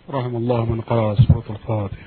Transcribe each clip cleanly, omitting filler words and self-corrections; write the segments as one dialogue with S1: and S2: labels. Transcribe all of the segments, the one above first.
S1: رحم الله من قرأ سورة الفاتحة.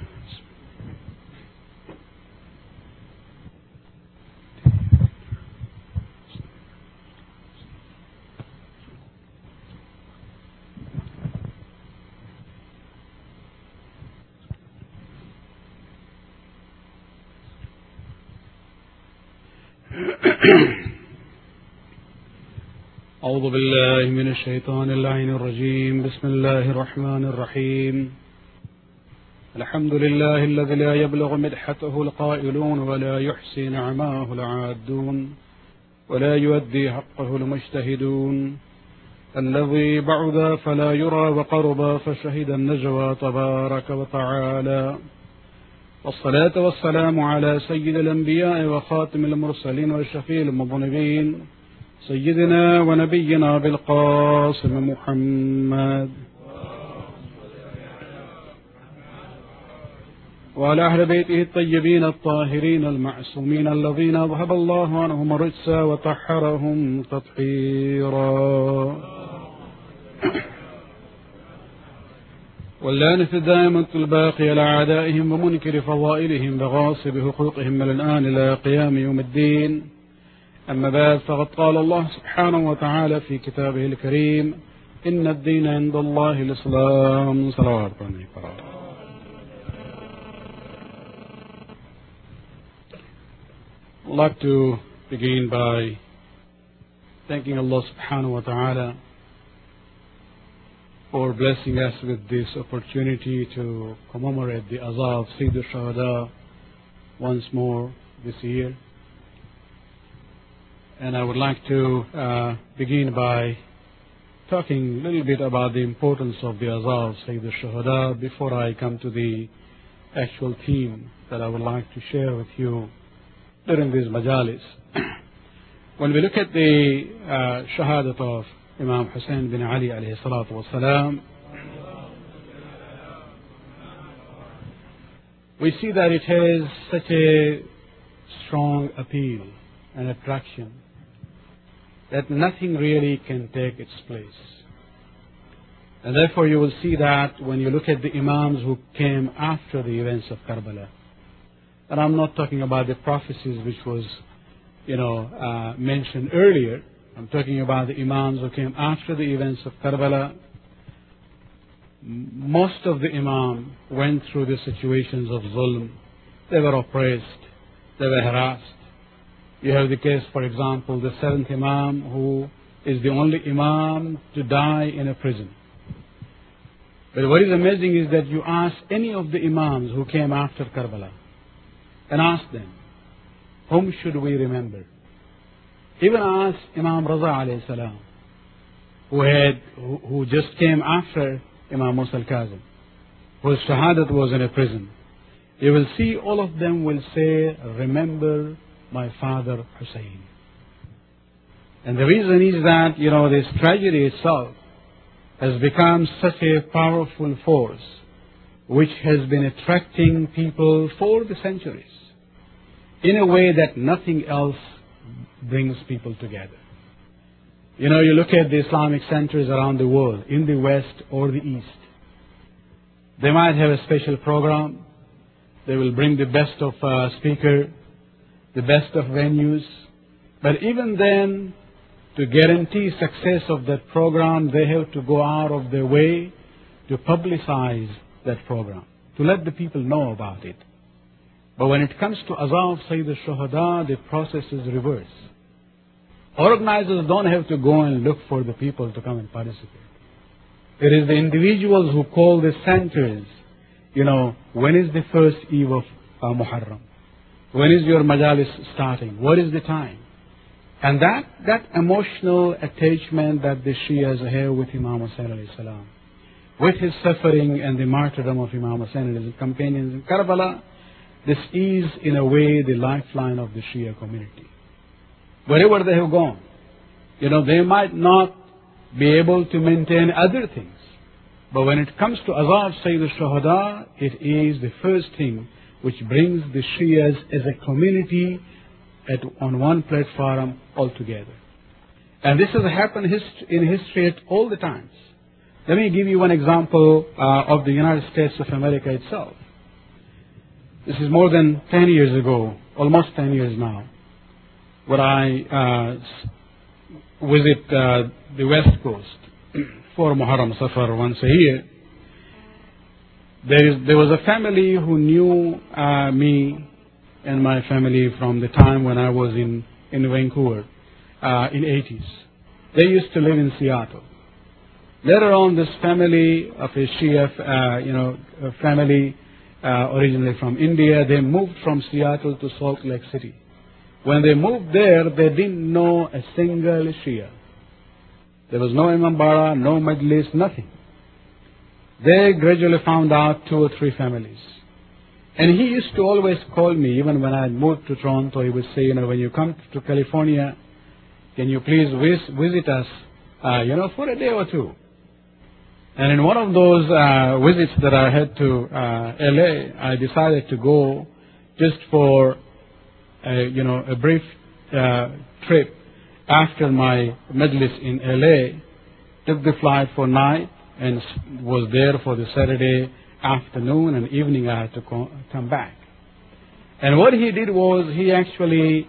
S1: أعوذ بالله من الشيطان اللعين الرجيم. بسم الله الرحمن الرحيم. الحمد لله الذي لا يبلغ مدحته القائلون ولا يحصي نعماه العادون ولا يؤدي حقه المجتهدون، الذي بعد فلا يرى وقرب فشهد النجوى تبارك وتعالى، والصلاة والسلام على سيد الأنبياء وخاتم المرسلين وشفيع المذنبين سيدنا ونبينا بالقاسم محمد وعلى أهل بيته الطيبين الطاهرين المعصومين الذين أذهب الله عنهم الرجس وطهرهم تطهيرا. واللعنة الدائمة الباقية لأعدائهم ومنكر فضائلهم وغاصب حقوقهم من الآن إلى قيام يوم الدين. أما بعد، فقد قال الله سبحانه وتعالى في كتابه الكريم: إن الدين عند الله الإسلام. صلوات عليه. I'd like to begin by thanking Allah subhanahu wa ta'ala for blessing us with this opportunity to commemorate the Azaa of Sayyid al-Shuhada once more this year. And I would like to begin by talking a little bit about the importance of the Azaa of Sayyid al-Shuhada before I come to the actual theme that I would like to share with you during this majalis. When we look at the shahadat of Imam Hussein bin Ali alayhi salatu wasalam, we see that it has such a strong appeal and attraction that nothing really can take its place. And therefore you will see that when you look at the Imams who came after the events of Karbala, and I'm not talking about the prophecies which was, mentioned earlier. I'm talking about the Imams who came after the events of Karbala. Most of the Imam went through the situations of zulm. They were oppressed. They were harassed. You have the case, for example, the seventh Imam, who is the only Imam to die in a prison. But what is amazing is that you ask any of the Imams who came after Karbala and ask them, whom should we remember? Even ask Imam Raza alayhi salam, who just came after Imam Musa al-Kazim, whose shahadat was in a prison. You will see all of them will say, remember my father Hussein. And the reason is that, this tragedy itself has become such a powerful force which has been attracting people for the centuries in a way that nothing else brings people together. You look at the Islamic centers around the world, in the West or the East. They might have a special program. They will bring the best of speaker, the best of venues. But even then, to guarantee success of that program, they have to go out of their way to publicize that program, to let the people know about it. But when it comes to Azaa of Sayyid al-Shuhada, the process is reversed. Organizers don't have to go and look for the people to come and participate. It is the individuals who call the centers, when is the first eve of Muharram? When is your majalis starting? What is the time? And that emotional attachment that the Shias have with Imam Hussain alayhi salam, with his suffering and the martyrdom of Imam Hussain and his companions in Karbala, this is in a way the lifeline of the Shia community. Wherever they have gone, they might not be able to maintain other things. But when it comes to Azaa of Sayyid al-Shuhada, it is the first thing which brings the Shias as a community on one platform altogether. And this has happened in history at all the times. Let me give you one example of the United States of America itself. This is more than 10 years ago, almost 10 years now, when I visit the West Coast for Muharram Safar once a year. There was a family who knew me and my family from the time when I was in Vancouver in 80s. They used to live in Seattle. Later on, this family of a Shia, a family originally from India, they moved from Seattle to Salt Lake City. When they moved there, they didn't know a single Shia. There was no Imam Bara, no Majlis, nothing. They gradually found out 2 or 3 families. And he used to always call me, even when I moved to Toronto, he would say, when you come to California, can you please visit us, for a day or 2. And in one of those visits that I had to LA, I decided to go just for, a brief trip after my Majlis in LA, took the flight for night and was there for the Saturday afternoon and evening. I had to come back. And what he did was he actually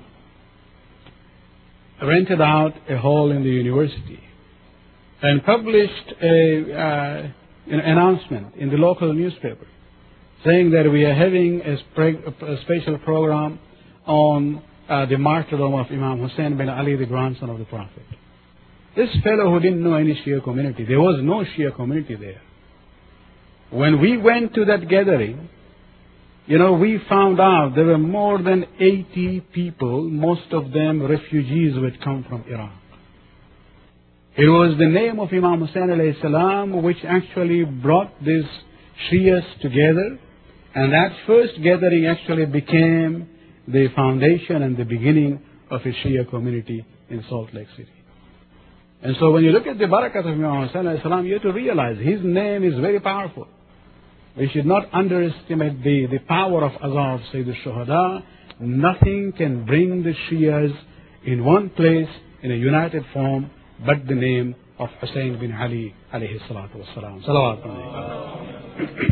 S1: rented out a hall in the university and published an announcement in the local newspaper saying that we are having a special program on the martyrdom of Imam Hussein bin Ali, the grandson of the Prophet. This fellow who didn't know any Shia community, there was no Shia community there. When we went to that gathering, we found out there were more than 80 people, most of them refugees who had come from Iraq. It was the name of Imam Hussein alayhi salam which actually brought these Shias together, and that first gathering actually became the foundation and the beginning of a Shia community in Salt Lake City. And so when you look at the barakat of Imam Hussein alayhi salam, you have to realize his name is very powerful. We should not underestimate the power of Azhar of Sayyid al-Shuhada. Nothing can bring the Shias in one place in a united form but the name of Hussein bin Ali alayhi salatu wassalam. Salawat alayhi.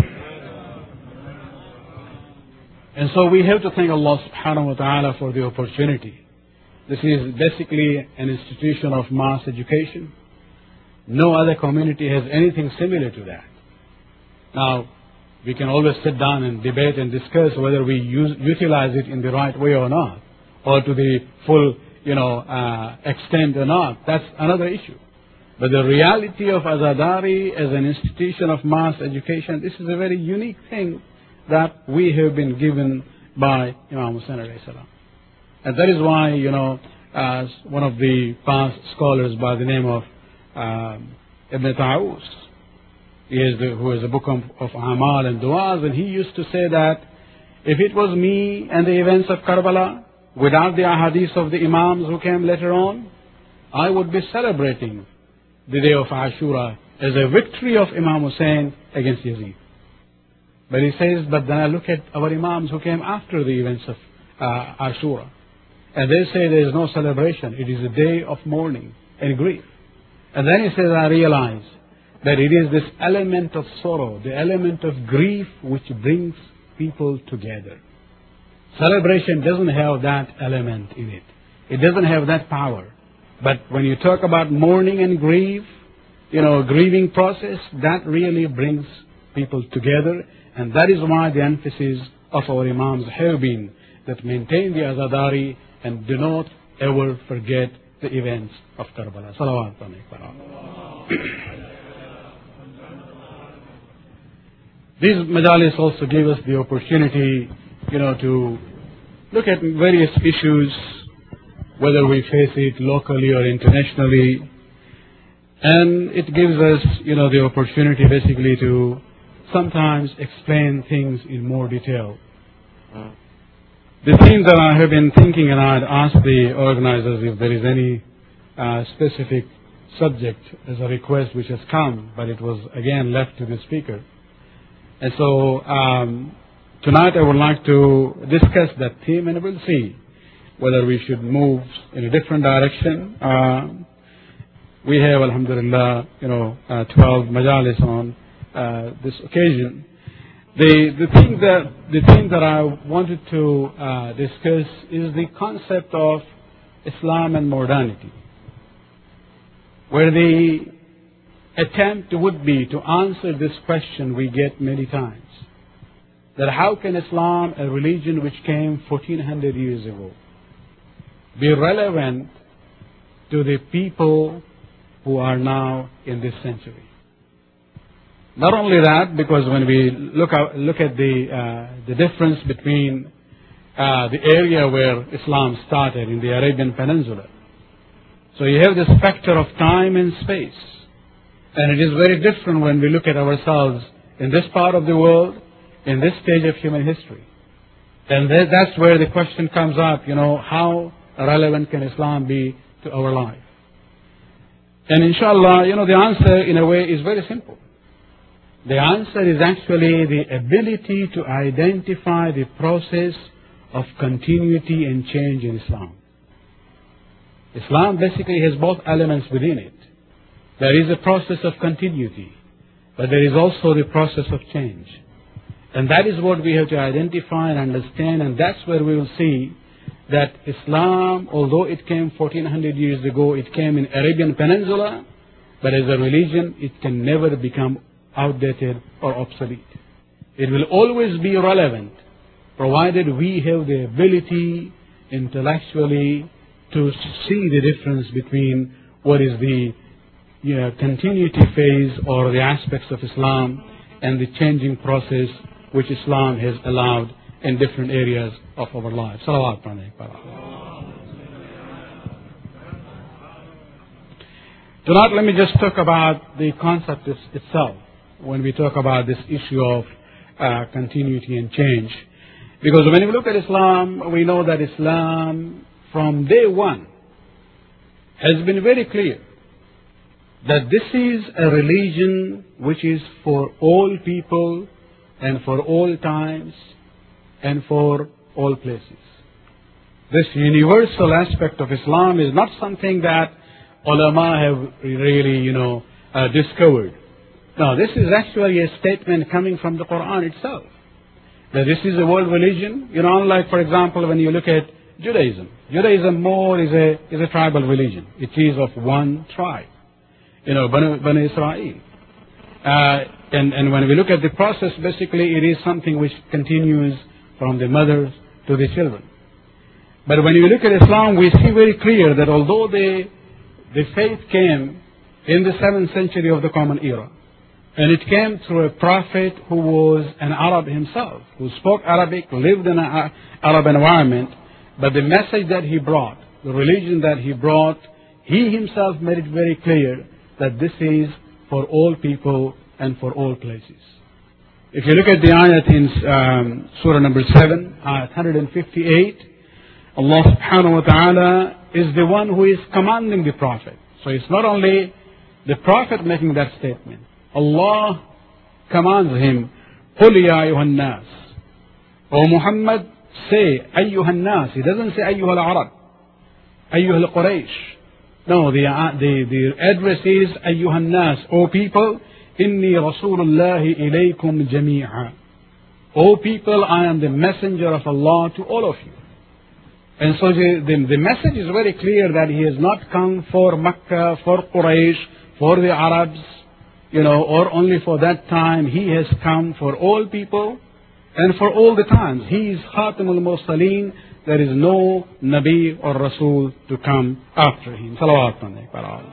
S1: And so we have to thank Allah subhanahu wa ta'ala for the opportunity. This is basically an institution of mass education. No other community has anything similar to that. Now, we can always sit down and debate and discuss whether we utilize it in the right way or not, or to the full, extent or not. That's another issue. But the reality of Azadari as an institution of mass education, this is a very unique thing that we have been given by Imam Hussain alayhi salam. And that is why, as one of the past scholars by the name of Ibn Ta'us, who has a book of Amal and Du'as, and he used to say that if it was me and the events of Karbala, without the ahadith of the Imams who came later on, I would be celebrating the day of Ashura as a victory of Imam Hussein against Yazid. But he says, but then I look at our Imams who came after the events of Ashura, and they say there is no celebration. It is a day of mourning and grief. And then he says, I realize that it is this element of sorrow, the element of grief which brings people together. Celebration doesn't have that element in it. It doesn't have that power. But when you talk about mourning and grief, grieving process, that really brings people together. And that is why the emphasis of our Imams have been that maintain the Azadari and do not ever forget the events of Karbala. Salawat alayhi. These majalis also give us the opportunity, to look at various issues, whether we face it locally or internationally. And it gives us, the opportunity basically to sometimes explain things in more detail. The thing that I have been thinking, and I had asked the organizers if there is any specific subject as a request which has come, but it was again left to the speaker. And so tonight I would like to discuss that theme, and we'll see whether we should move in a different direction. we have, alhamdulillah, 12 majalis on this occasion. The thing that I wanted to discuss is the concept of Islam and modernity, where the attempt would be to answer this question we get many times, that how can Islam, a religion which came 1400 years ago, be relevant to the people who are now in this century? Not only that, because when we look at the difference between the area where Islam started in the Arabian Peninsula, so you have this factor of time and space, and it is very different when we look at ourselves in this part of the world, in this stage of human history. And that's where the question comes up, how relevant can Islam be to our life? And inshallah, the answer in a way is very simple. The answer is actually the ability to identify the process of continuity and change in Islam. Islam basically has both elements within it. There is a process of continuity, but there is also the process of change. And that is what we have to identify and understand, and that's where we will see that Islam, although it came 1400 years ago, it came in Arabian Peninsula, but as a religion, it can never become outdated or obsolete. It will always be relevant, provided we have the ability intellectually to see the difference between what is the continuity phase or the aspects of Islam and the changing process which Islam has allowed in different areas of our lives. Salawat alayhi. Tonight, let me just talk about the concept itself when we talk about this issue of continuity and change. Because when we look at Islam, we know that Islam, from day one, has been very clear that this is a religion which is for all people and for all times and for all places. This universal aspect of Islam is not something that ulama have really, discovered. No, this is actually a statement coming from the Quran itself, that this is a world religion. Unlike, for example, when you look at Judaism. Judaism more is a tribal religion. It is of one tribe, Bani Israel. And when we look at the process, basically it is something which continues from the mothers to the children. But when you look at Islam, we see very clear that although the faith came in the 7th century of the Common Era, and it came through a prophet who was an Arab himself, who spoke Arabic, lived in an Arab environment, but the message that he brought, the religion that he brought, he himself made it very clear that this is for all people and for all places. If you look at the ayat in Surah number 7, ayat 158, Allah subhanahu wa ta'ala is the one who is commanding the Prophet. So it's not only the Prophet making that statement. Allah commands him, قُلْ يَا أَيُّهَا النَّاسِ. O Muhammad, say, أَيُّهَا النَّاسِ. He doesn't say أَيُّهَا الْعَرَبِ, أَيُّهَا الْقُرَيْشِ. No, the address is أَيُّهَا النَّاسِ. O people, إِنِّي رَسُولُ اللَّهِ إِلَيْكُمْ جَمِيعًا. O people, I am the messenger of Allah to all of you. And so the message is very clear that he has not come for Mecca, for Quraysh, for the Arabs, or only for that time. He has come for all people and for all the times. He is Khatamul Mursaleen. There is no Nabi or Rasul to come after him. Salawat alayhi.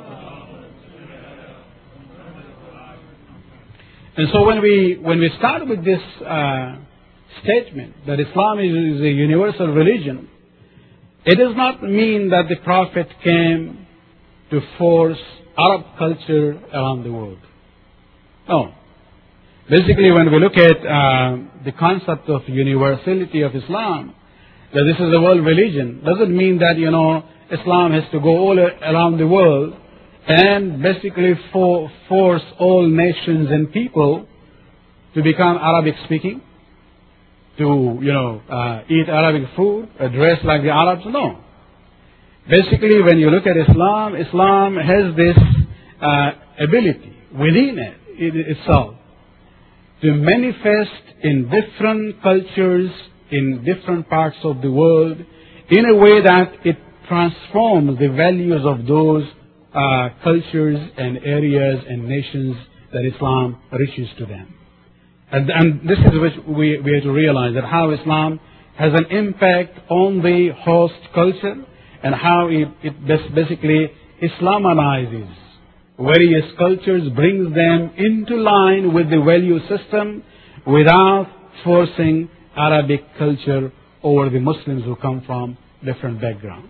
S1: And so when we start with this statement that Islam is a universal religion, it does not mean that the Prophet came to force Arab culture around the world. No. Basically, when we look at the concept of universality of Islam, that this is a world religion, doesn't mean that, Islam has to go all around the world and basically force all nations and people to become Arabic speaking, to, eat Arabic food, dress like the Arabs. No. Basically, when you look at Islam, Islam has this ability within itself to manifest in different cultures, in different parts of the world, in a way that it transforms the values of those cultures and areas and nations that Islam reaches to them. And this is what we have to realize, that how Islam has an impact on the host culture and how it basically Islamizes various cultures, brings them into line with the value system without forcing Arabic culture over the Muslims who come from different backgrounds.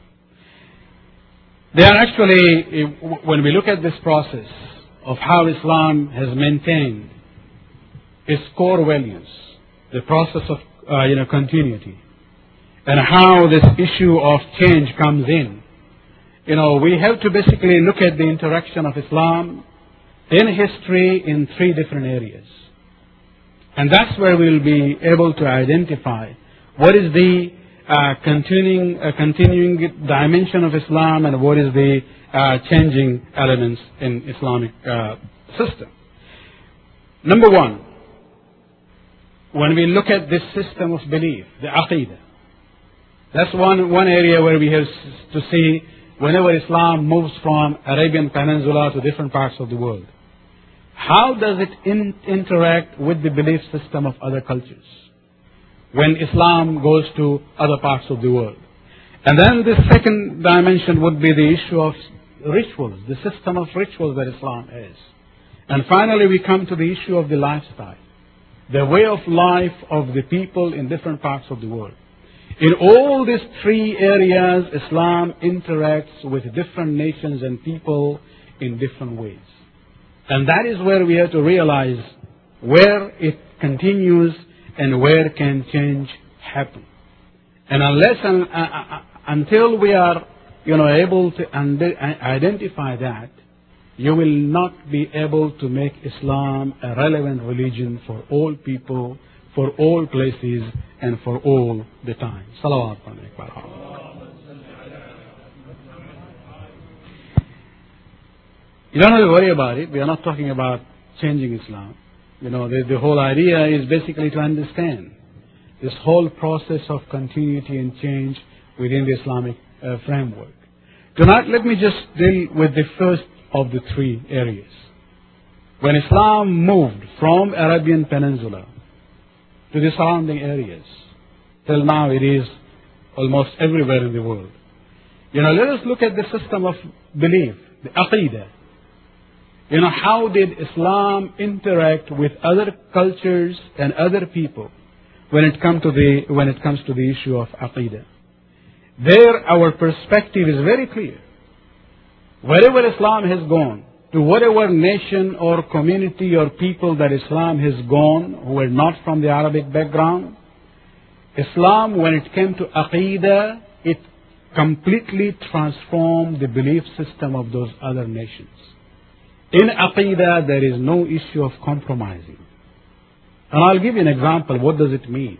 S1: They are actually, when we look at this process of how Islam has maintained its core values, the process of continuity, and how this issue of change comes in, we have to basically look at the interaction of Islam in history in three different areas. And that's where we'll be able to identify what is the continuing dimension of Islam and what is the changing elements in Islamic system. Number one, when we look at this system of belief, the Aqidah, that's one area where we have to see whenever Islam moves from Arabian Peninsula to different parts of the world. How does it interact with the belief system of other cultures when Islam goes to other parts of the world? And then the second dimension would be the issue of rituals, the system of rituals that Islam has. And finally we come to the issue of the lifestyle, the way of life of the people in different parts of the world. In all these three areas, Islam interacts with different nations and people in different ways. And that is where we have to realize where it continues and where can change happen. And until we are able to identify that, you will not be able to make Islam a relevant religion for all people, for all places, and for all the time. Salawat alaykum. You don't have to worry about it. We are not talking about changing Islam. The whole idea is basically to understand this whole process of continuity and change within the Islamic framework. Tonight, let me just deal with the first of the three areas. When Islam moved from Arabian Peninsula to the surrounding areas, till now it is almost everywhere in the world. Let us look at the system of belief, the Aqidah. How did Islam interact with other cultures and other people when it comes to the issue of Aqidah? There, our perspective is very clear. Wherever Islam has gone, to whatever nation or community or people that Islam has gone who are not from the Arabic background, Islam, when it came to Aqidah, it completely transformed the belief system of those other nations. In Aqidah, there is no issue of compromising. And I'll give you an example. What does it mean?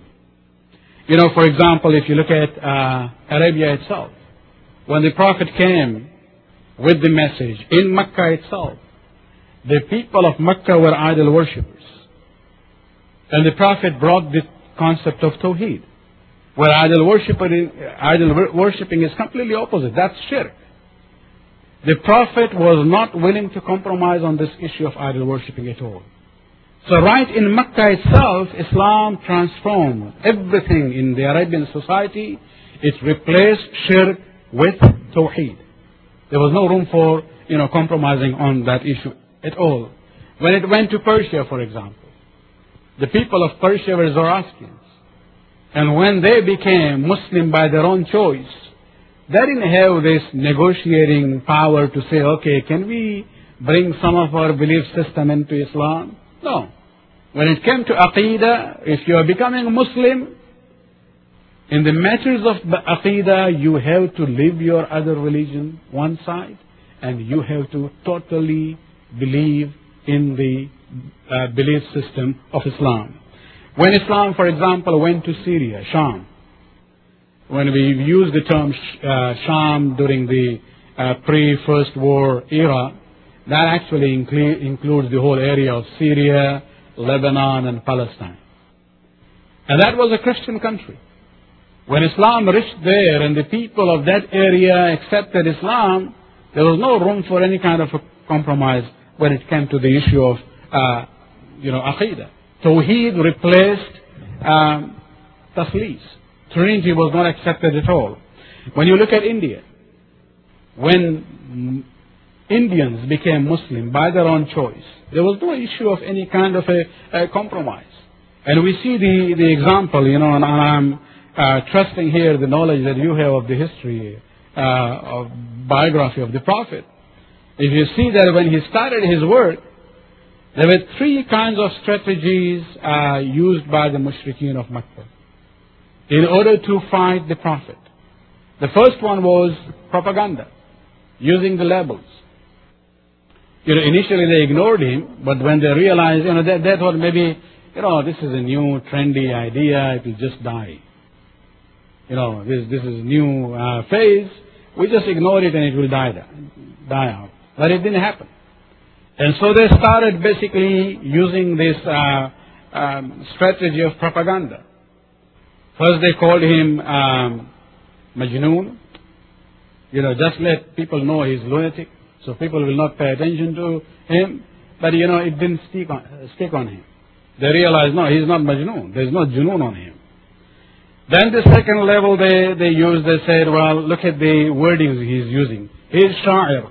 S1: For example, if you look at Arabia itself, when the Prophet came with the message in Mecca itself, the people of Mecca were idol worshippers. And the Prophet brought the concept of Tawheed, where idol worshipping is completely opposite. That's shirk. The Prophet was not willing to compromise on this issue of idol worshipping at all. So right in Mecca itself, Islam transformed everything in the Arabian society. It replaced shirk with Tawheed. There was no room for, compromising on that issue at all. When it went to Persia, for example, the people of Persia were Zoroastrians. And when they became Muslim by their own choice, they didn't have this negotiating power to say, okay, can we bring some of our belief system into Islam? No. When it came to Aqidah, if you are becoming a Muslim, in the matters of Aqidah, you have to leave your other religion one side, and you have to totally believe in the belief system of Islam. When Islam, for example, went to Syria, Sham, when we use the term Sham during the pre-First War era, That actually includes the whole area of Syria, Lebanon, and Palestine. And that was a Christian country. When Islam reached there and the people of that area accepted Islam, there was no room for any kind of a compromise when it came to the issue of, Aqidah. Tawheed replaced Taslis. Trinity was not accepted at all. When you look at India, when Indians became Muslim by their own choice, there was no issue of any kind of a compromise. And we see the example, and I'm trusting here the knowledge that you have of the history, of biography of the Prophet. If you see that when he started his work, there were three kinds of strategies used by the mushrikeen of Makkah in order to fight the Prophet. The first one was propaganda, using the labels. Initially they ignored him, but when they realized, they thought maybe, this is a new trendy idea, it will just die. This is a new phase, we just ignore it and it will die out. But it didn't happen. And so they started basically using this strategy of propaganda. First they called him Majnoon. Just let people know he's lunatic, so people will not pay attention to him. But it didn't stick on him. They realized, no, he's not Majnoon. There's no Junoon on him. Then the second level they said, well, look at the wordings he's using. He's Sha'ir.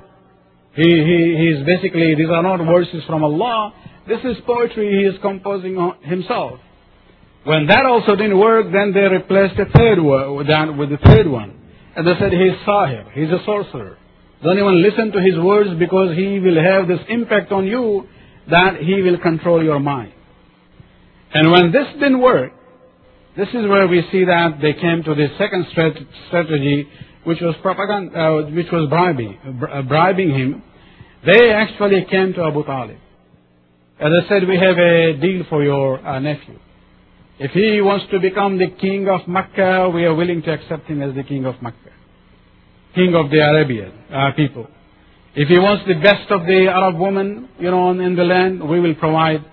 S1: He's basically, these are not verses from Allah. This is poetry he is composing himself. When that also didn't work, then they replaced the third one with the third one. And they said he's Sahir, he's a sorcerer. Don't even listen to his words because he will have this impact on you that he will control your mind. And when this didn't work, this is where we see that they came to the second strategy, which was propaganda, which was bribing him. They actually came to Abu Talib. As I said, we have a deal for your nephew. If he wants to become the king of Makkah, we are willing to accept him as the king of Makkah, king of the Arabian people. If he wants the best of the Arab women, in the land, we will provide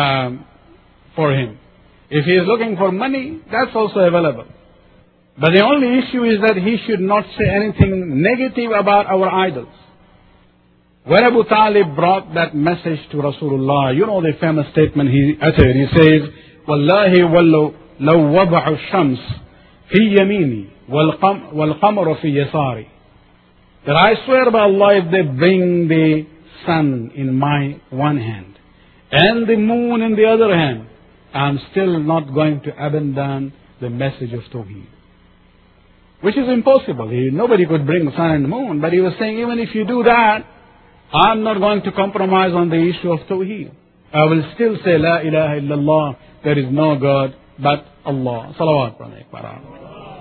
S1: for him. If he is looking for money, that's also available. But the only issue is that he should not say anything negative about our idols. When Abu Talib brought that message to Rasulullah, the famous statement he uttered. He says, وَاللَّهِ وَلَّوْ وَضَعُ الشَّمْسِ فِي يَمِينِي وَالْقَمَرُ فِي يَسَارِي. That I swear by Allah, if they bring the sun in my one hand and the moon in the other hand, I'm still not going to abandon the message of Tawheed. Which is impossible. Nobody could bring sun and moon, but he was saying, even if you do that, I'm not going to compromise on the issue of Tawheed. I will still say, La ilaha illallah, there is no God but Allah. Salawat alayhi.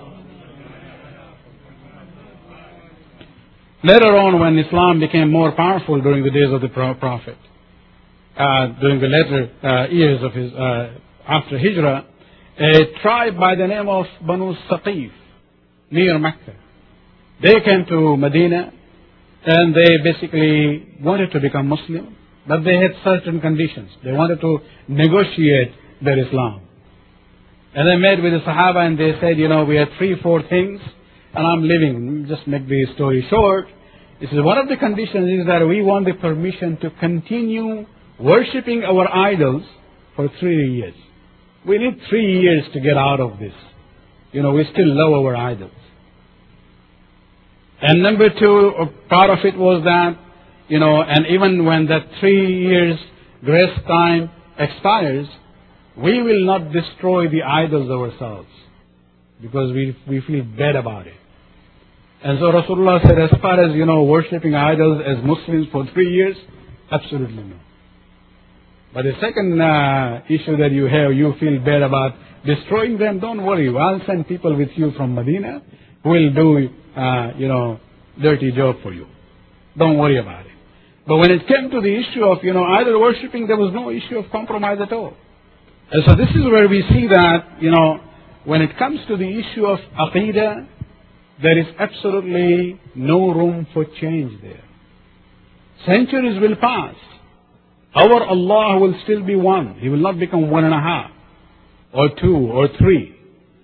S1: Later on, when Islam became more powerful during the days of the Prophet, during the later years of his, after Hijrah, a tribe by the name of Banu Saqif, near Mecca, they came to Medina and they basically wanted to become Muslim, but they had certain conditions. They wanted to negotiate their Islam. And they met with the Sahaba and they said, we have 3-4 things and I'm leaving. Just make the story short. This is one of the conditions is that we want the permission to continue worshipping our idols for 3 years. We need 3 years to get out of this. We still love our idols. And number two, part of it was that, and even when that 3 years grace time expires, we will not destroy the idols ourselves because we feel bad about it. And so Rasulullah said, as far as, worshipping idols as Muslims for 3 years, absolutely no. But the second issue that you have, you feel bad about destroying them, don't worry. I'll send people with you from Medina who will do, dirty job for you. Don't worry about it. But when it came to the issue of, idol worshipping, there was no issue of compromise at all. And so this is where we see that, when it comes to the issue of Aqidah, there is absolutely no room for change there. Centuries will pass. Our Allah will still be one. He will not become 1.5 or 2 or 3.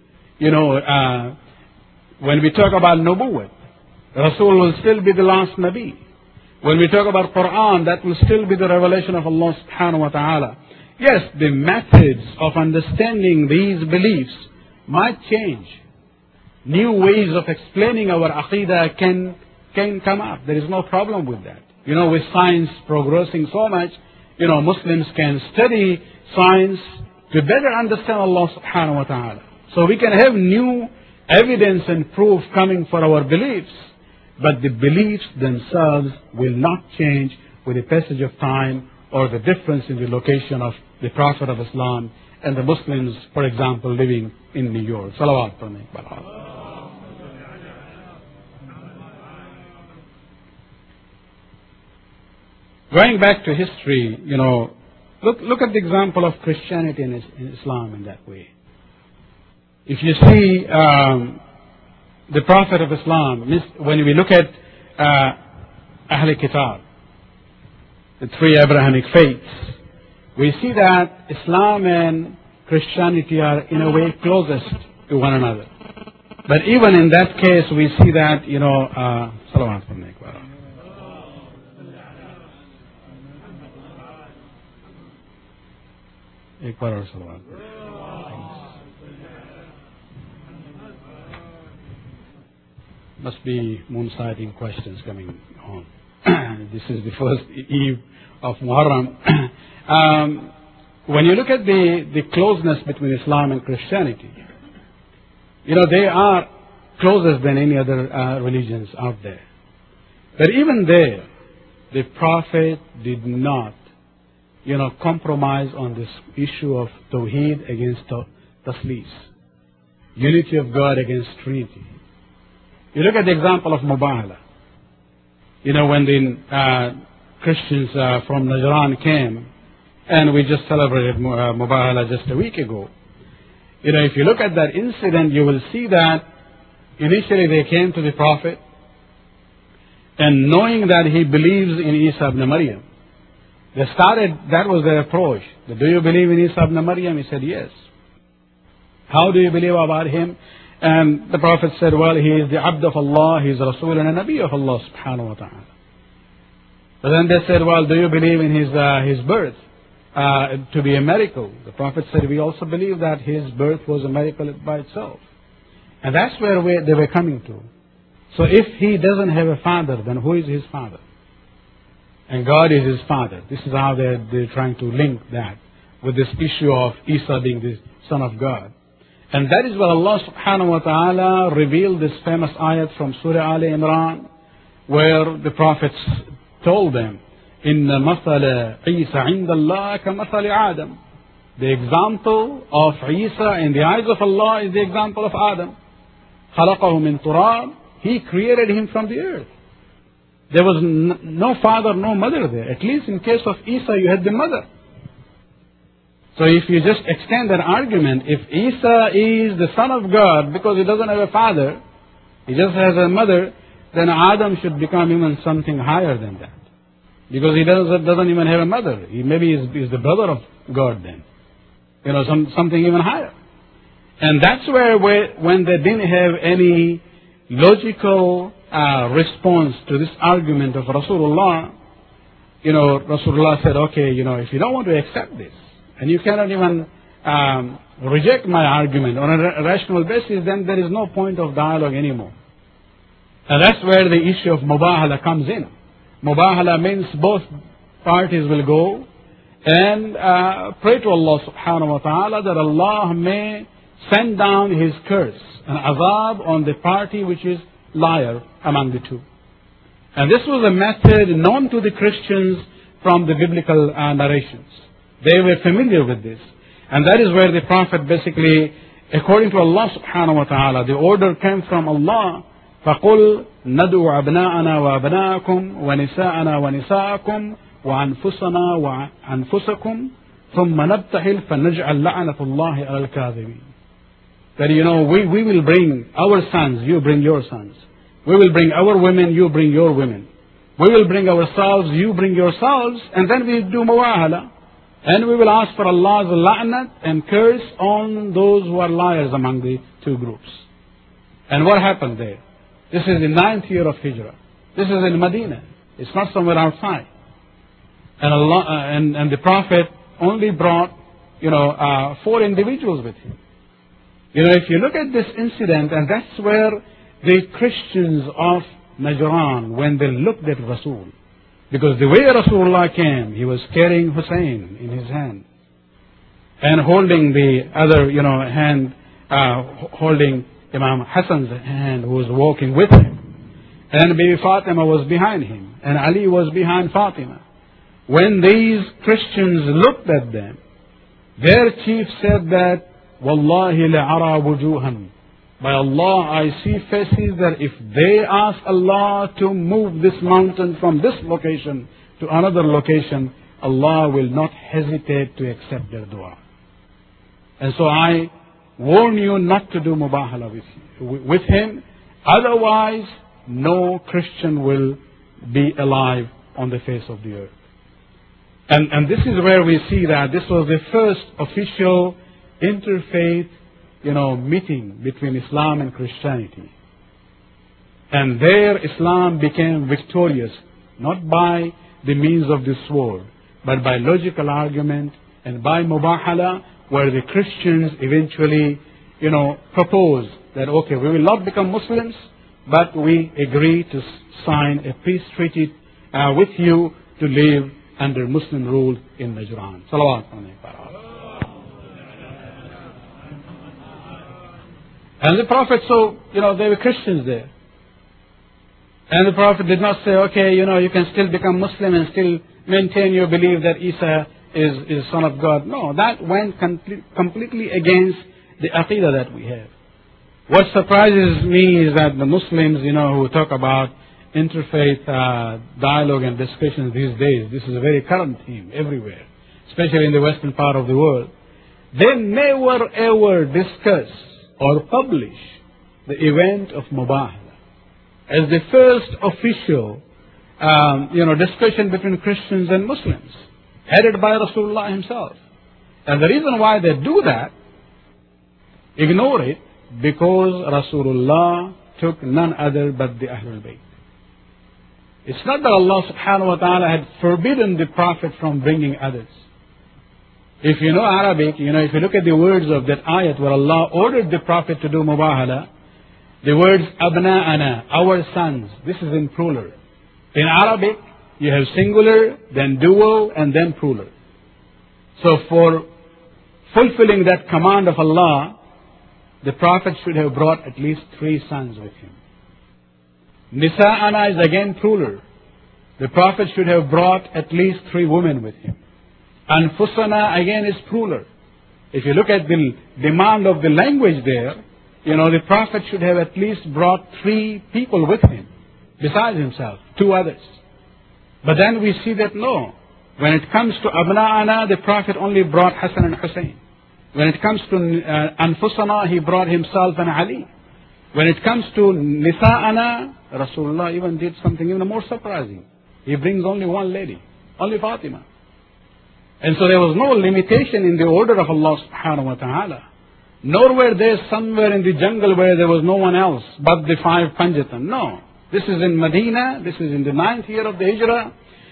S1: When we talk about Nubuwwat, Rasul will still be the last Nabi. When we talk about Quran, that will still be the revelation of Allah subhanahu wa ta'ala. Yes, the methods of understanding these beliefs might change. New ways of explaining our aqidah can come up. There is no problem with that. With science progressing so much, Muslims can study science to better understand Allah subhanahu wa ta'ala. So we can have new evidence and proof coming for our beliefs, but the beliefs themselves will not change with the passage of time or the difference in the location of the Prophet of Islam and the Muslims, for example, living in New York. Salawat on Iqbal. Going back to history, look at the example of Christianity and Islam in that way. If you see the Prophet of Islam, when we look at Ahl Kitab, the 3 Abrahamic faiths, we see that Islam and Christianity are in a way closest to one another. But even in that case, we see that, Salawat alaykum. Must be moon-sighting questions coming on. This is the first eve of Muharram. When you look at the closeness between Islam and Christianity, they are closer than any other religions out there. But even there, the Prophet did not compromise on this issue of Tawheed against Taslis. Unity of God against Trinity. You look at the example of Mubahala. When the Christians from Najran came, and we just celebrated Mubahala just a week ago. If you look at that incident, you will see that initially they came to the Prophet, and knowing that he believes in Isa ibn Maryam, that was their approach. Do you believe in Isa ibn Maryam? He said, yes. How do you believe about him? And the Prophet said, well, he is the Abd of Allah, he is Rasul and a Nabi of Allah subhanahu wa ta'ala. But then they said, well, do you believe in his birth to be a miracle? The Prophet said, we also believe that his birth was a miracle by itself. And that's where they were coming to. So if he doesn't have a father, then who is his father? And God is his father. This is how they're trying to link that with this issue of Isa being the son of God. And that is what Allah subhanahu wa ta'ala revealed this famous ayat from Surah Ali Imran, where the prophets told them, Inna mathala Isa inda Allah ka mathali Adam. The example of Isa in the eyes of Allah is the example of Adam. Khalaqahu min turab. He created him from the earth. There was no father, no mother there. At least in case of Isa, you had the mother. So if you just extend that argument, if Isa is the son of God because he doesn't have a father, he just has a mother, then Adam should become even something higher than that. Because he doesn't even have a mother. He maybe is the brother of God then. Something even higher. And that's where when they didn't have any logical response to this argument of Rasulullah, Rasulullah said, okay, if you don't want to accept this, and you cannot even reject my argument on a rational basis, then there is no point of dialogue anymore. And that's where the issue of Mubahala comes in. Mubahala means both parties will go and pray to Allah subhanahu wa ta'ala that Allah may send down His curse and azab on the party which is liar among the two. And this was a method known to the Christians from the biblical narrations. They were familiar with this. And that is where the Prophet basically, according to Allah subhanahu wa ta'ala, the order came from Allah, فَقُلْ نَدْعُ أَبْنَاءَنَا وَأَبْنَاءَكُمْ وَنِسَاءَنَا وَنِسَاءَكُمْ وَأَنفُسَنَا وَأَنفُسَكُمْ ثُمَّ نَبْتَهِلْ فَنَجْعَلْ لَعْنَةُ اللَّهِ عَلَى الْكَاذِبِينَ. That we will bring our sons, you bring your sons. We will bring our women, you bring your women. We will bring ourselves, you bring yourselves, and then we do muwahala. And we will ask for Allah's la'nat and curse on those who are liars among the two groups. And what happened there? This is the 9th year of Hijrah. This is in Medina. It's not somewhere outside. And and the Prophet only brought, 4 individuals with him. If you look at this incident, and that's where the Christians of Najran, when they looked at Rasul, because the way Rasulullah came, he was carrying Hussein in his hand and holding the other, hand, holding Imam Hassan's hand, who was walking with him. And Bibi Fatima was behind him, and Ali was behind Fatima. When these Christians looked at them, their chief said that, Wallahi la'ara wujuhan. By Allah, I see faces that if they ask Allah to move this mountain from this location to another location, Allah will not hesitate to accept their dua. And so I warn you not to do mubahala with him. Otherwise, no Christian will be alive on the face of the earth. And this is where we see that this was the first official interfaith meeting between Islam and Christianity. And there Islam became victorious, not by the means of the sword, but by logical argument and by mubahala, where the Christians eventually, proposed that, okay, we will not become Muslims, but we agree to sign a peace treaty with you to live under Muslim rule in Najran. Salawat alayhi. And the Prophet, there were Christians there. And the Prophet did not say, okay, you can still become Muslim and still maintain your belief that Isa is Son of God. No, that went completely against the aqidah that we have. What surprises me is that the Muslims, who talk about interfaith dialogue and discussions these days, this is a very current theme everywhere, especially in the western part of the world. They never ever discuss or publish the event of Mubahala as the first official, discussion between Christians and Muslims, headed by Rasulullah himself. And the reason why they do that, ignore it, because Rasulullah took none other but the Ahlul Bayt. It's not that Allah subhanahu wa ta'ala had forbidden the Prophet from bringing others. If you know Arabic, if you look at the words of that ayat where Allah ordered the Prophet to do mubahala, the words abna'ana, our sons, this is in plural. In Arabic, you have singular, then dual, and then plural. So for fulfilling that command of Allah, the Prophet should have brought at least 3 sons with him. Nisa'ana is again plural. The Prophet should have brought at least 3 women with him. Anfusana again is plural. If you look at the demand of the language there, the Prophet should have at least brought 3 people with him, besides himself, 2 others. But then we see that no. When it comes to Abna'ana, the Prophet only brought Hassan and Hussein. When it comes to Anfusana, he brought himself and Ali. When it comes to Nisa'ana, Rasulullah even did something even more surprising. He brings only 1 lady, only Fatima. And so there was no limitation in the order of Allah subhanahu wa ta'ala. Nor were there somewhere in the jungle where there was no one else but the 5 Panjatan. No. This is in Medina. This is in the 9th year of the Hijrah.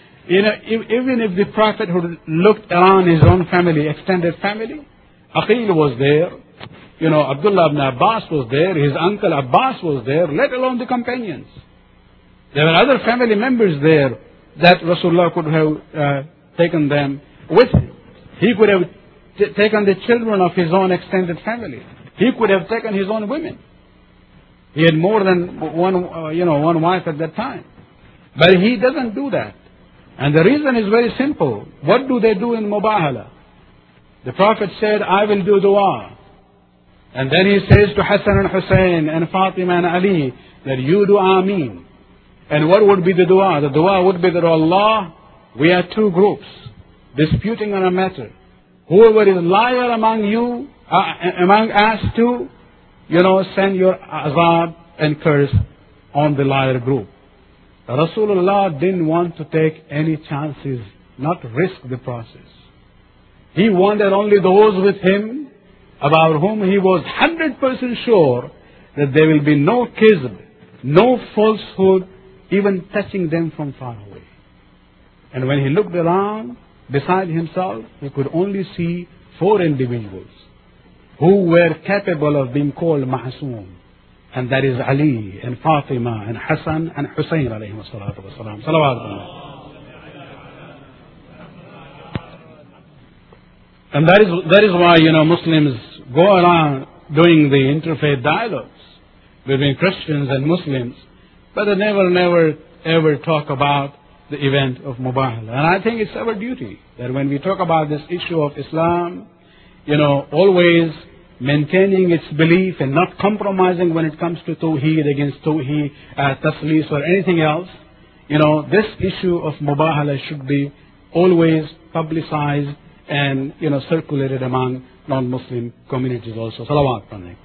S1: Even if the Prophet who looked around his own family, extended family, Aqil was there. Abdullah ibn Abbas was there. His uncle Abbas was there, let alone the companions. There were other family members there that Rasulullah could have taken them with him. He could have taken the children of his own extended family. He could have taken his own women. He had more than one wife at that time. But he doesn't do that. And the reason is very simple. What do they do in Mubahala? The Prophet said, I will do dua. And then he says to Hassan and Hussein and Fatima and Ali that you do Ameen. And what would be the dua? The dua would be that, Allah, we are 2 groups disputing on a matter. Whoever is liar among you, among us two, send your azab and curse on the liar group. Rasulullah didn't want to take any chances, not risk the process. He wanted only those with him about whom he was 100% sure that there will be no kizb, no falsehood, even touching them from far away. And when he looked around beside himself, he could only see 4 individuals who were capable of being called Ma'soom. And that is Ali and Fatima and Hassan and Hussein alayhim salatu wasalam. Salawat. And that is why, Muslims go around doing the interfaith dialogues between Christians and Muslims, but they never ever talk about the event of Mubahala. And I think it's our duty that when we talk about this issue of Islam, always maintaining its belief and not compromising when it comes to Tawheed against Tawheed, Taslis or anything else. This issue of Mubahala should be always publicized and, circulated among non-Muslim communities also. Salawat.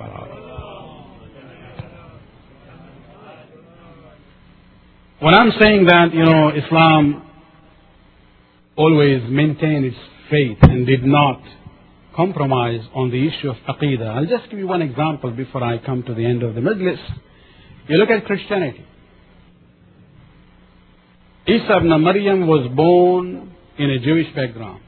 S1: When I'm saying that, Islam always maintained its faith and did not compromise on the issue of Aqidah. I'll just give you one example before I come to the end of the Majlis. You look at Christianity. Isa ibn Maryam was born in a Jewish background.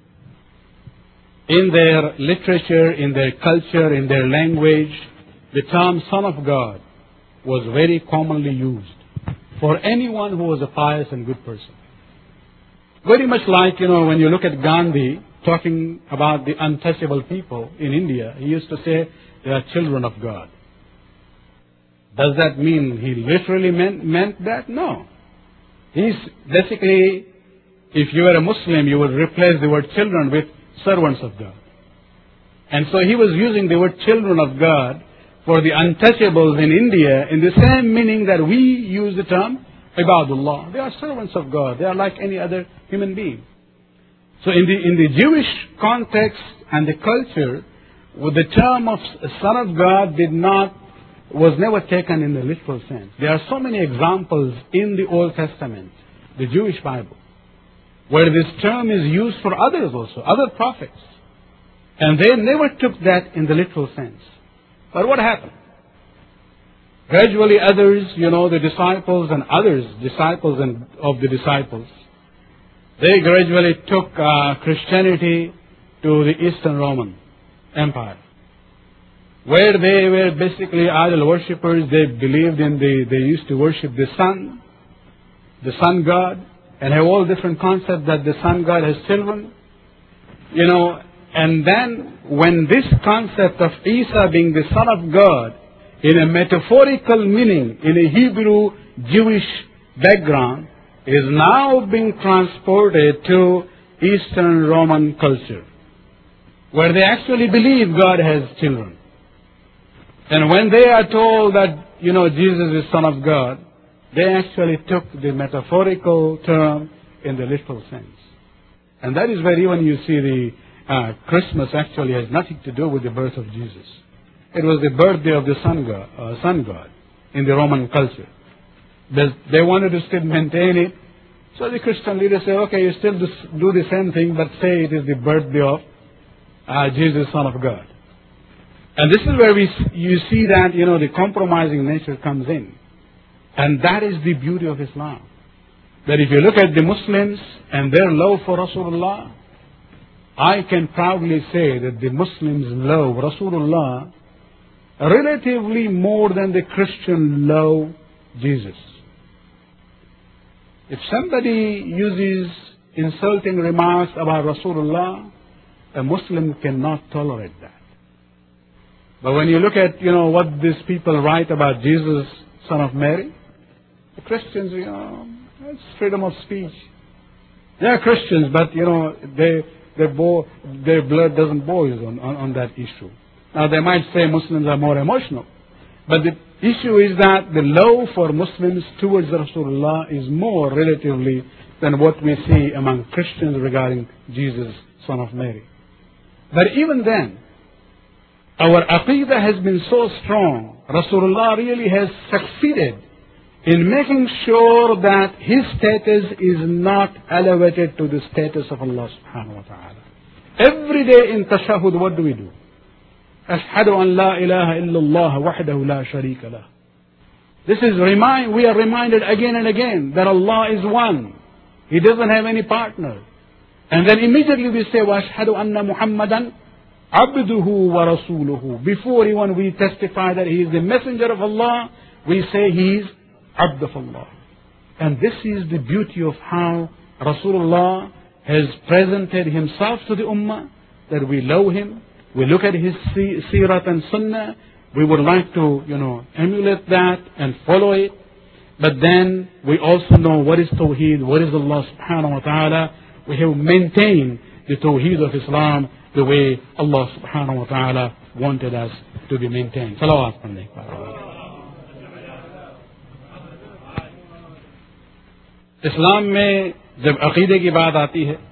S1: In their literature, in their culture, in their language, the term Son of God was very commonly used for anyone who was a pious and good person. Very much like, when you look at Gandhi talking about the untouchable people in India, he used to say they are children of God. Does that mean he literally meant that? No. He's basically, if you were a Muslim, you would replace the word children with servants of God. And so he was using the word children of God for the untouchables in India in the same meaning that we use the term Ibadullah. They are servants of God. They are like any other human being. So in the Jewish context and the culture, with the term of Son of God was never taken in the literal sense. There are so many examples in the Old Testament, the Jewish Bible, where this term is used for others also, other prophets. And they never took that in the literal sense. But what happened? Gradually others, the disciples and others, of the disciples, they gradually took Christianity to the Eastern Roman Empire, where they were basically idol worshippers. They believed they used to worship the sun god, and have all different concepts that the sun god has children. And then when this concept of Isa being the Son of God in a metaphorical meaning, in a Hebrew Jewish background, is now being transported to Eastern Roman culture, where they actually believe God has children. And when they are told that, Jesus is Son of God, they actually took the metaphorical term in the literal sense. And that is where even you see the Christmas actually has nothing to do with the birth of Jesus. It was the birthday of the sun god in the Roman culture. They wanted to still maintain it. So the Christian leaders say, okay, you still do the same thing, but say it is the birthday of Jesus, Son of God. And this is where you see that, the compromising nature comes in. And that is the beauty of Islam. That if you look at the Muslims and their love for Rasulullah, I can proudly say that the Muslims love Rasulullah relatively more than the Christian love Jesus. If somebody uses insulting remarks about Rasulullah, a Muslim cannot tolerate that. But when you look at, what these people write about Jesus, Son of Mary, the Christians, it's freedom of speech. They are Christians, but, their blood doesn't boil on that issue. Now, they might say Muslims are more emotional. But the issue is that the love for Muslims towards Rasulullah is more relatively than what we see among Christians regarding Jesus, Son of Mary. But even then, our aqidah has been so strong. Rasulullah really has succeeded in making sure that his status is not elevated to the status of Allah subhanahu wa ta'ala. Every day in tashahhud, what do we do? Ashhadu an la ilaha illallah wahdahu la sharika lah. This is we are reminded again and again that Allah is one. He doesn't have any partner. And then immediately we say, وَأَشْهَدُ أَنَّ مُحَمَّدًا عَبْدُهُ وَرَسُولُهُ. Before even we testify that He is the messenger of Allah, we say He is Abd of Allah. And this is the beauty of how Rasulullah has presented Himself to the Ummah, that we love Him, we look at His Sirat and Sunnah, we would like to, emulate that and follow it. But then we also know what is Tawheed, what is Allah subhanahu wa ta'ala. We have maintained the Tawheed of Islam the way Allah subhanahu wa ta'ala wanted us to be maintained. Salawat padne. اسلام میں جب عقیدے کی بات آتی ہے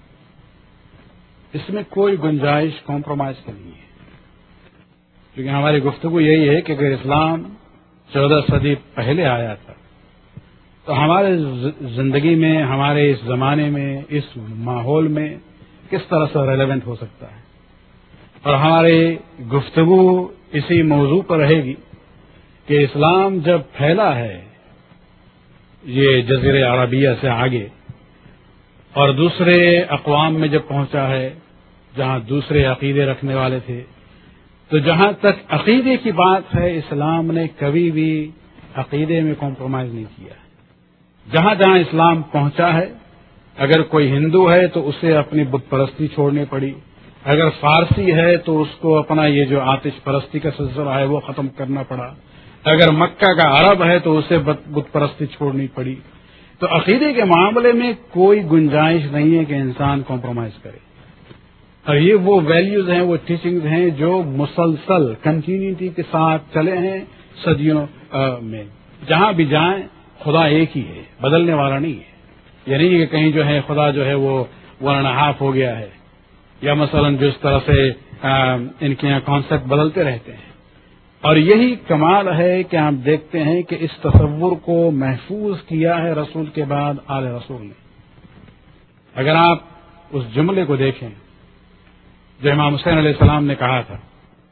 S1: اس میں کوئی گنجائش کمپرومائز کا نہیں ہے، کیونکہ ہماری گفتگو یہی ہے کہ اگر اسلام 14 صدی پہلے آیا تھا تو ہمارے زندگی میں، ہمارے اس زمانے میں، اس ماحول میں کس طرح سے ریلیونٹ ہو سکتا ہے، اور ہماری گفتگو اسی موضوع پر رہے گی کہ اسلام جب پھیلا ہے یہ جزیرہ عربیہ سے آگے اور دوسرے اقوام میں جب پہنچا ہے جہاں دوسرے عقیدے رکھنے والے تھے، تو جہاں تک عقیدے کی بات ہے اسلام نے کبھی بھی عقیدے میں کمپرومائز نہیں کیا. جہاں جہاں اسلام پہنچا ہے، اگر کوئی ہندو ہے تو اسے اپنی بت پرستی چھوڑنی پڑی، اگر فارسی ہے تو اس کو اپنا یہ جو آتش پرستی کا سلسلہ ہے وہ ختم کرنا پڑا، اگر مکہ کا عرب ہے تو اسے بت پرستی چھوڑنی پڑی. تو عقیدے کے معاملے میں کوئی گنجائش نہیں ہے کہ انسان کمپرومائز کرے، اور یہ وہ ویلیوز ہیں، وہ ٹیچنگز ہیں جو مسلسل کنٹینیوٹی کے ساتھ چلے ہیں صدیوں میں. جہاں بھی جائیں خدا ایک ہی ہے، بدلنے والا نہیں ہے. یہ نہیں کہ کہیں جو ہے خدا جو ہے وہ 1.5 ہو گیا ہے، یا مثلا جس طرح سے ان کے یہاں کانسیپٹ بدلتے رہتے ہیں. اور یہی کمال ہے کہ آپ دیکھتے ہیں کہ اس تصور کو محفوظ کیا ہے رسول کے بعد آل رسول نے. اگر آپ اس جملے کو دیکھیں جو امام حسین علیہ السلام نے کہا تھا،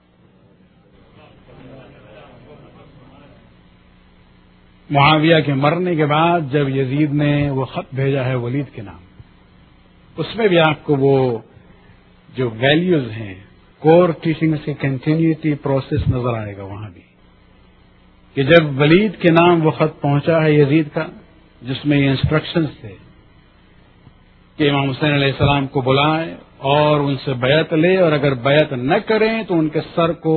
S1: معاویہ کے مرنے کے بعد جب یزید نے وہ خط بھیجا ہے ولید کے نام، اس میں بھی آپ کو وہ جو ویلیوز ہیں، کور ٹیچنگز کی کنٹینیوٹی پروسیس نظر آئے گا وہاں بھی، کہ جب ولید کے نام وہ خط پہنچا ہے یزید کا، جس میں یہ انسٹرکشنز تھے کہ امام حسین علیہ السلام کو بلائیں اور ان سے بیعت لے، اور اگر بیعت نہ کریں تو ان کے سر کو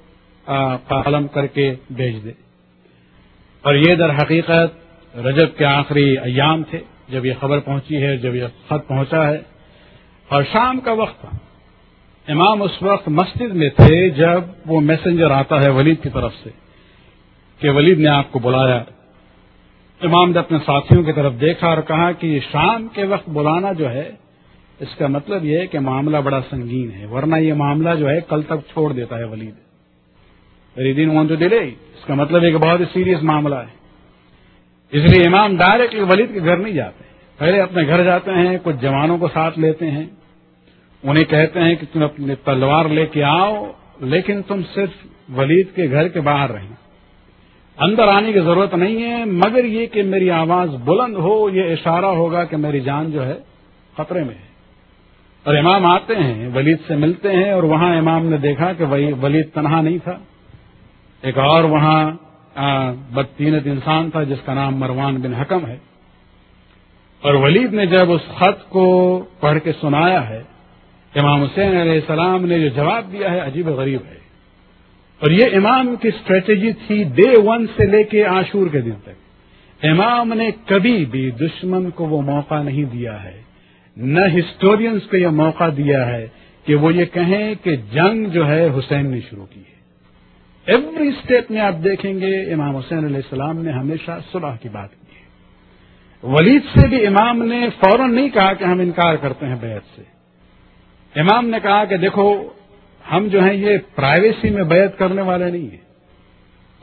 S1: قلم کر کے بھیج دے. اور یہ در حقیقت رجب کے آخری ایام تھے جب یہ خبر پہنچی ہے، جب یہ خط پہنچا ہے، اور شام کا وقت تھا. امام اس وقت مسجد میں تھے جب وہ میسنجر آتا ہے ولید کی طرف سے کہ ولید نے آپ کو بلایا. امام نے اپنے ساتھیوں کی طرف دیکھا اور کہا کہ یہ شام کے وقت بلانا جو ہے اس کا مطلب یہ ہے کہ معاملہ بڑا سنگین ہے، ورنہ یہ معاملہ جو ہے کل تک چھوڑ دیتا ہے Walid. Walid want to delay, اس کا مطلب ہے کہ بہت ہی سیریس معاملہ ہے. اس لیے امام ڈائریکٹ ولید کے گھر نہیں جاتے، پہلے اپنے گھر جاتے ہیں، کچھ جوانوں کو ساتھ لیتے ہیں، انہیں کہتے ہیں کہ تم اپنی تلوار لے کے آؤ، لیکن تم صرف ولید کے گھر کے باہر رہنا، اندر آنے کی ضرورت نہیں ہے، مگر یہ کہ میری آواز بلند ہو، یہ اشارہ ہوگا کہ میری جان جو ہے خطرے میں ہے. اور امام آتے ہیں، ولید سے ملتے ہیں، اور وہاں امام نے دیکھا کہ ولید تنہا نہیں تھا، ایک اور وہاں بدطینت انسان تھا جس کا نام مروان بن حکم ہے. اور ولید نے جب اس خط کو پڑھ کے سنایا ہے، امام حسین علیہ السلام نے جو جواب دیا ہے عجیب غریب ہے. اور یہ امام کی اسٹریٹجی تھی ڈے 1 سے لے کے عاشور کے دن تک. امام نے کبھی بھی دشمن کو وہ موقع نہیں دیا ہے، نہ ہسٹورینز کو یہ موقع دیا ہے کہ وہ یہ کہیں کہ جنگ جو ہے حسین نے شروع کی ہے. ایوری اسٹیپ میں آپ دیکھیں گے امام حسین علیہ السلام نے ہمیشہ صلح کی بات کی ہے. ولید سے بھی امام نے فوراً نہیں کہا کہ ہم انکار کرتے ہیں بیعت سے. امام نے کہا کہ دیکھو ہم جو ہیں یہ پرائیویسی میں بیعت کرنے والے نہیں ہیں،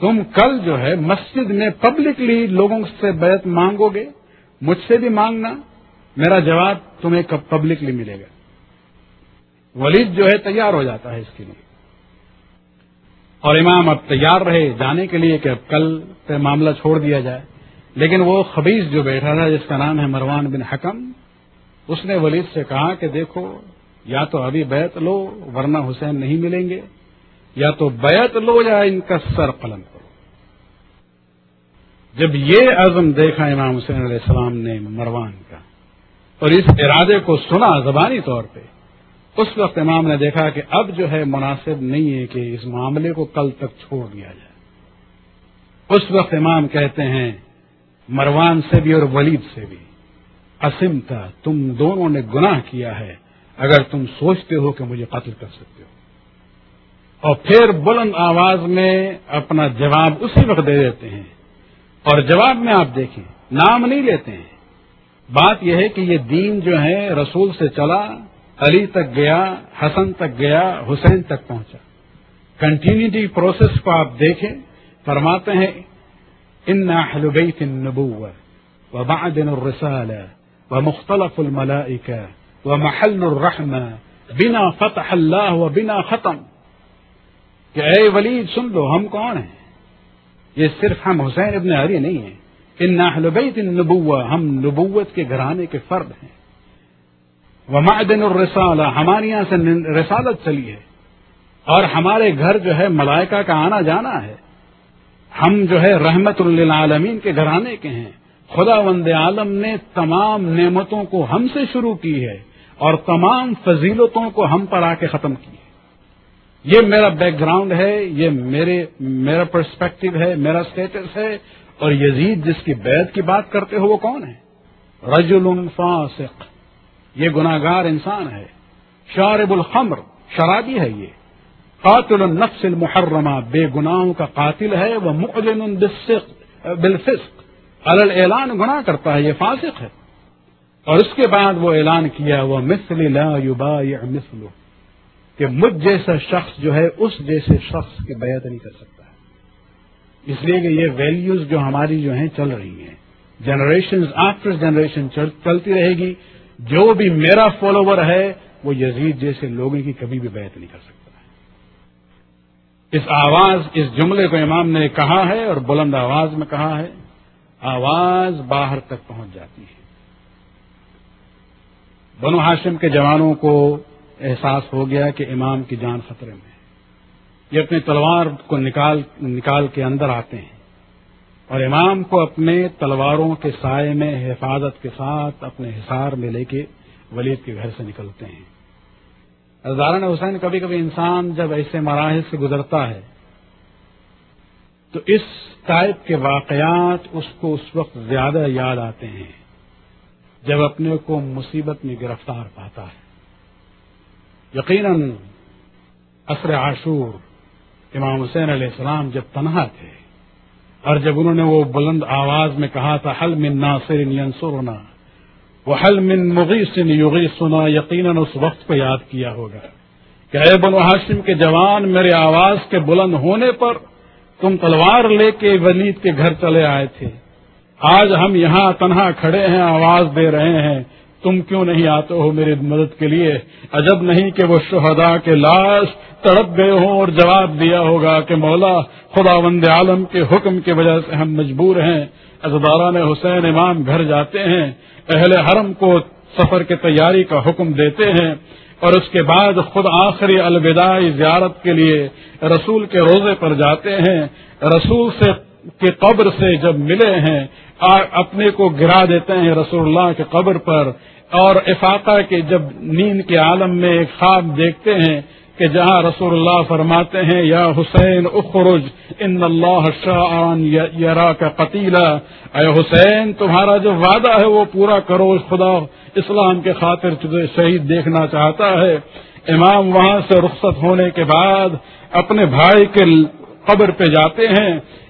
S1: تم کل جو ہے مسجد میں پبلکلی لوگوں سے بیعت مانگو گے، مجھ سے بھی مانگنا، میرا جواب تمہیں کب پبلکلی ملے گا۔ ولید جو ہے تیار ہو جاتا ہے اس کے لیے، اور امام اب تیار رہے جانے کے لیے کہ اب کل پہ معاملہ چھوڑ دیا جائے، لیکن وہ خبیث جو بیٹھا تھا جس کا نام ہے مروان بن حکم، اس نے ولید سے کہا کہ دیکھو یا تو ابھی بیعت لو ورنہ حسین نہیں ملیں گے، یا تو بیعت لو یا ان کا سر قلم کرو۔ جب یہ عزم دیکھا امام حسین علیہ السلام نے مروان کا اور اس ارادے کو سنا زبانی طور پہ، اس وقت امام نے دیکھا کہ اب جو ہے مناسب نہیں ہے کہ اس معاملے کو کل تک چھوڑ دیا جائے۔ اس وقت امام کہتے ہیں مروان سے بھی اور ولید سے بھی، عصمتا، تم دونوں نے گناہ کیا ہے اگر تم سوچتے ہو کہ مجھے قتل کر سکتے ہو۔ اور پھر بلند آواز میں اپنا جواب اسی وقت دے دیتے ہیں، اور جواب میں آپ دیکھیں نام نہیں لیتے ہیں۔ بات یہ ہے کہ یہ دین جو ہے رسول سے چلا، علی تک گیا، حسن تک گیا، حسین تک پہنچا۔ کنٹینیوٹی پروسیس کو آپ دیکھیں، فرماتے ہیں ان اہل بیت النبوہ ومعدن الرسالہ ومختلف الملائکہ ومحل الرحمہ بنا فتح اللہ وبنا ختم، کہ اے ولید سن لو ہم کون ہیں، یہ صرف ہم حسین ابن علی نہیں ہیں، ان اہل بیت النبوہ، ہم نبوت کے گھرانے کے فرد ہیں، ومعدن الرسالہ، ہمارے یہاں سے رسالت چلی ہے، اور ہمارے گھر جو ہے ملائکہ کا آنا جانا ہے، ہم جو ہے رحمت للعالمین کے گھرانے کے ہیں، خداوند عالم نے تمام نعمتوں کو ہم سے شروع کی ہے اور تمام فضیلتوں کو ہم پر آ کے ختم کی ہے۔ یہ میرا بیک گراؤنڈ ہے، یہ میرا پرسپیکٹو ہے، میرا سٹیٹس ہے، اور یزید جس کی بیعت کی بات کرتے ہو وہ کون ہے؟ رجل فاسق، یہ گناہگار انسان ہے، شارب الخمر، شرابی ہے، یہ قاتل النفس المحرمہ، بے گناہوں کا قاتل ہے، وہ معلن بالفسق، علی الاعلان گناہ کرتا ہے، یہ فاسق ہے۔ اور اس کے بعد وہ اعلان کیا وہ مثل لا یبایع مثلہ، کہ مجھ جیسا شخص جو ہے اس جیسے شخص کی بیعت نہیں کر سکتا ہے۔ اس لیے کہ یہ ویلیوز جو ہماری جو ہیں چل رہی ہیں، جنریشنز آفٹر جنریشن چلتی رہے گی، جو بھی میرا فالوور ہے وہ یزید جیسے لوگوں کی کبھی بھی بیعت نہیں کر سکتا ہے۔ اس آواز، اس جملے کو امام نے کہا ہے اور بلند آواز میں کہا ہے، آواز باہر تک پہنچ جاتی ہے۔ بنو ہاشم کے جوانوں کو احساس ہو گیا کہ امام کی جان خطرے میں ہے، یہ اپنی تلوار کو نکال کے اندر آتے ہیں اور امام کو اپنے تلواروں کے سائے میں حفاظت کے ساتھ اپنے حصار میں لے کے ولید کے گھر سے نکلتے ہیں۔ عزیزان حسین، کبھی کبھی انسان جب ایسے مراحل سے گزرتا ہے تو اس ٹائپ کے واقعات اس کو اس وقت زیادہ یاد آتے ہیں جب اپنے کو مصیبت میں گرفتار پاتا ہے۔ یقیناً عصر عاشور امام حسین علیہ السلام جب تنہا تھے اور جب انہوں نے وہ بلند آواز میں کہا تھا حل من ناصر ینصرنا وحل من مغیث یغیثنا، یقیناً اس وقت کو یاد کیا ہوگا کہ اے بنو ہاشم کے جوان، میرے آواز کے بلند ہونے پر تم تلوار لے کے ولید کے گھر چلے آئے تھے، آج ہم یہاں تنہا کھڑے ہیں، آواز دے رہے ہیں، تم کیوں نہیں آتے ہو میری مدد کے لیے؟ عجب نہیں کہ وہ شہداء کے لاش تڑپ گئے ہوں اور جواب دیا ہوگا کہ مولا، خداوند عالم کے حکم کی وجہ سے ہم مجبور ہیں۔ عزاداران حسین امام گھر جاتے ہیں، اہل حرم کو سفر کی تیاری کا حکم دیتے ہیں، اور اس کے بعد خود آخری الوداعی زیارت کے لیے رسول کے روضے پر جاتے ہیں۔ رسول کے قبر سے جب ملے ہیں، اپنے کو گرا دیتے ہیں رسول اللہ کے قبر پر، اور افاقہ کے جب نیند کے عالم میں ایک خواب دیکھتے ہیں کہ جہاں رسول اللہ فرماتے ہیں یا حسین اخرج ان اللہ شاء یراک قتیلا، اے حسین تمہارا جو وعدہ ہے وہ پورا کرو، خدا اسلام کے خاطر تجھے شہید دیکھنا چاہتا ہے۔ امام وہاں سے رخصت ہونے کے بعد اپنے بھائی کے قبر پہ جاتے ہیں،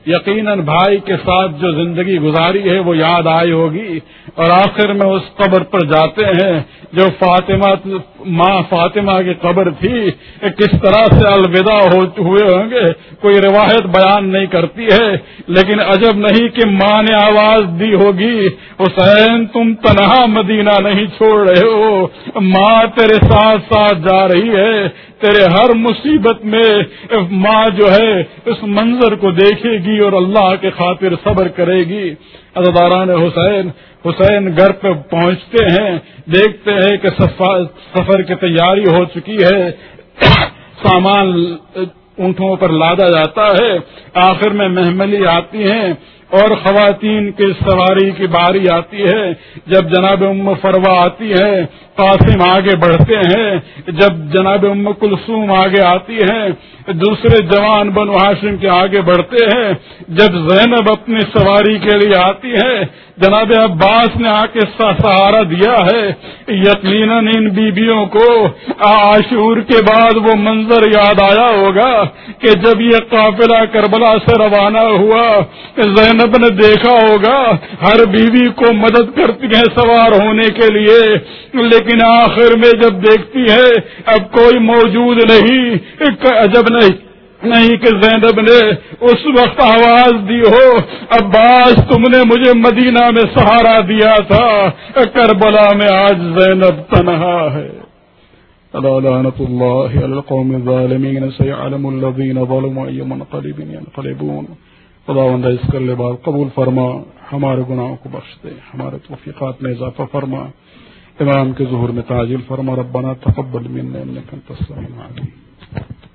S1: یقیناً بھائی کے ساتھ جو زندگی گزاری ہے وہ یاد آئی ہوگی، اور آخر میں اس قبر پر جاتے ہیں جو ماں فاطمہ کی قبر تھی، کس طرح سے الوداع ہوئے ہوں گے کوئی روایت بیان نہیں کرتی ہے، لیکن عجب نہیں کہ ماں نے آواز دی ہوگی، حسین تم تنہا مدینہ نہیں چھوڑ رہے ہو، ماں تیرے ساتھ ساتھ جا رہی ہے، تیرے ہر مصیبت میں ماں جو ہے اس منظر کو دیکھے گی اور اللہ کے خاطر صبر کرے گی۔ عزاداران حسین گھر پہ پہنچتے ہیں، دیکھتے ہیں کہ سفر کی تیاری ہو چکی ہے، سامان اونٹوں پر لادا جاتا ہے، آخر میں محملی آتی ہیں اور خواتین کی سواری کی باری آتی ہے۔ جب جناب ام فروا آتی ہے، قاسم آگے بڑھتے ہیں، جب جناب ام کلثوم آگے آتی ہیں، دوسرے جوان بنو ہاشم کے آگے بڑھتے ہیں، جب زینب اپنی سواری کے لیے آتی ہے، جناب عباس نے آ کے سہارا دیا ہے۔ یقیناً ان بیبیوں کو عاشور کے بعد وہ منظر یاد آیا ہوگا کہ جب یہ قافلہ کربلا سے روانہ ہوا، زینب نے دیکھا ہوگا ہر بیوی کو مدد کرتی ہے سوار ہونے کے لیے، لیکن آخر میں جب دیکھتی ہے اب کوئی موجود نہیں، عجب نہیں کہ زینب نے اس وقت آواز دی ہو، عباس تم نے مجھے مدینہ میں سہارا دیا تھا، کربلا میں آج زینب تنہا ہے۔ لعنت اللہ علی القوم الظالمین، سیعلم الذین ظلموا ای منقلب ینقلبون۔ خداوند اس کے بعد قبول فرما، ہمارے گناہوں کو بخش دے، ہمارے توفیقات میں اضافہ فرما، امام کے ظہور میں تعجیل فرما، ربنا تقبل منا انک انت السمیع العلیم۔